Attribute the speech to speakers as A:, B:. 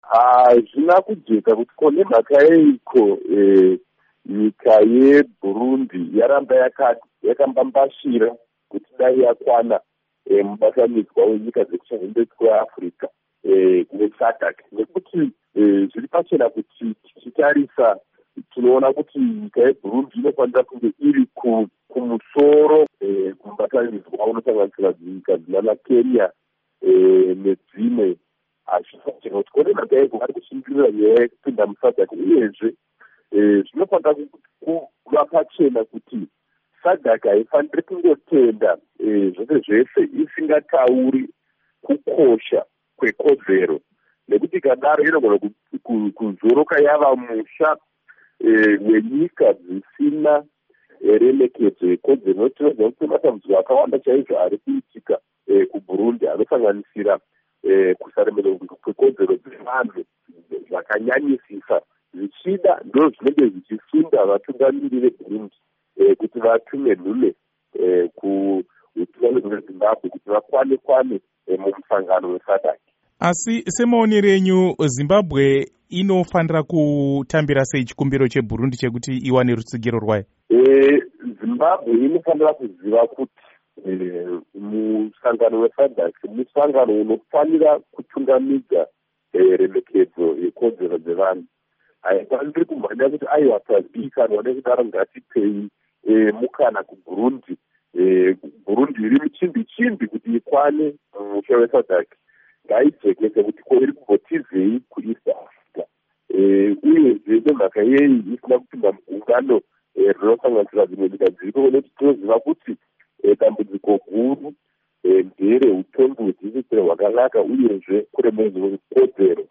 A: Hazvina kujeka kuti kone mhaka yeiko nyika yeBurundi yaramba yakambambashira kuti dai yakwana mubatanidzwa wenyika dzekuchazombe kweAfrica kuSADC, nekuti zviri pachena kuti tichitarisa tinoona kuti nyika yeBurundi inofanira kunge iri kumusoro kumubatanidzwa unosanganisira nyika dzinana Kenya nedzimwe. Hazvina kuti kone mhaka yeiko ari kushingirira nyaya yekupinda muSADC, uyezve zvinofanira kuva pachena kuti SADC haifaniri kungotenda zvose zvese isingatauri kukosha kwekodzero, nekuti ikadaro inogona kuzoroka yava musha wenyika dzisina remekedzo yekodzero. Notinoziva kuti matambudziko akawanda chaizvo ari kuitika kuBurundi anosanganisira kusaremerwa kwekodzero dzevanhu zvakanyanyisisa, zvichida ndo zvinenge zvichisunda vatungamiri veBurundi kuti vatume nhume kuutungamiri hweZimbabwe kuti vakwane mumusangano weSADC.
B: Asi semaonero enyu, Zimbabwe inofanira kutambira sei chikumbiro cheBurundi chekuti iwane rutsigiro rwayo?
A: Zimbabwe inofanira kuziva kuti musangano weSADC musangano unofanira kutungamidza remekedzo yekodzero dzevanhu. Haifaniri kumhanya kuti aiwa tazvikanwa nekudaro ngatipei mukana kuBurundi. Burundi iri muchimbi kuti ikwane musha weSADC ngaijekese kuti ko iri kumbotizei kuEast Africa, uyezve nemhaka yei isina kupinda mugungano rinosanganisira dzimwe nyika dziriko, nekuti tinoziva kuti dambudziko guru ndereutongi hwedzisisiro hwakanaka uyezve kuremeredzwa kwekodzero